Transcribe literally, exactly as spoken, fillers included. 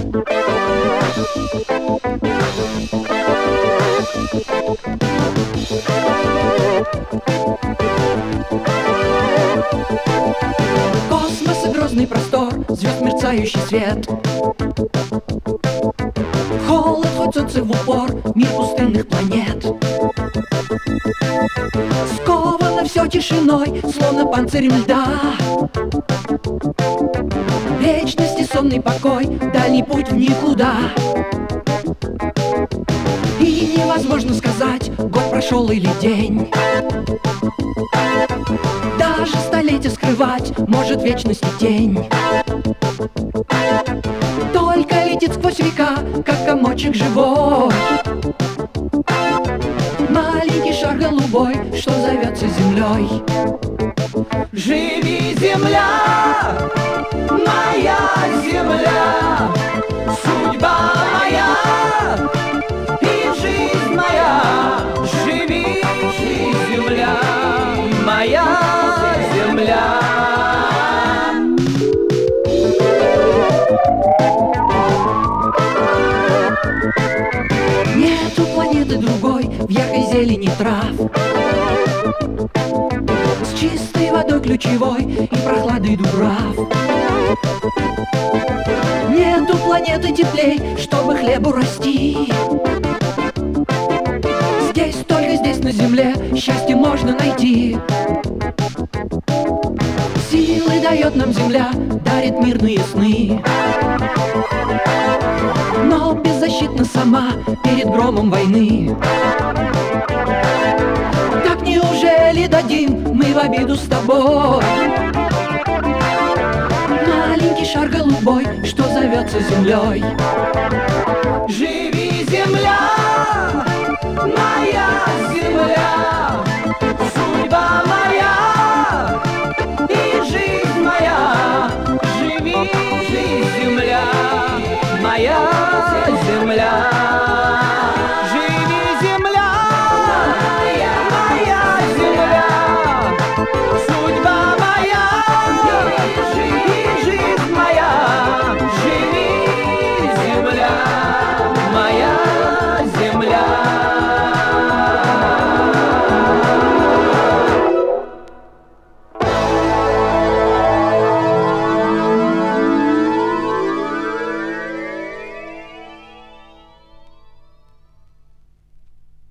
Космос и грозный простор, звезд мерцающий свет. Холод, хоть солнце в упор, мир пустынных планет. Сковано все тишиной, словно панцирем льда. Вечность и сонный покой, дальний путь в никуда. И невозможно сказать, год прошел или день. Даже столетия скрывать может вечность и тень. Только летит сквозь века, как комочек живой. Маленький шар голубой, что зовется землей. Живи, земля, моя земля, судьба моя и жизнь моя. Живи, земля, моя земля. Нету планеты другой в яркой зелени трав, с чистой водой ключевой и прохладой дубрав. Нету планеты теплей, чтобы хлебу расти. Здесь, только здесь на земле счастье можно найти. Силы дает нам земля, дарит мирные сны, но беззащитна сама перед громом войны. Так неужели дадим мы в обиду с тобой маленький шар голубой, что зовется землей? Живи, земля, моя земля.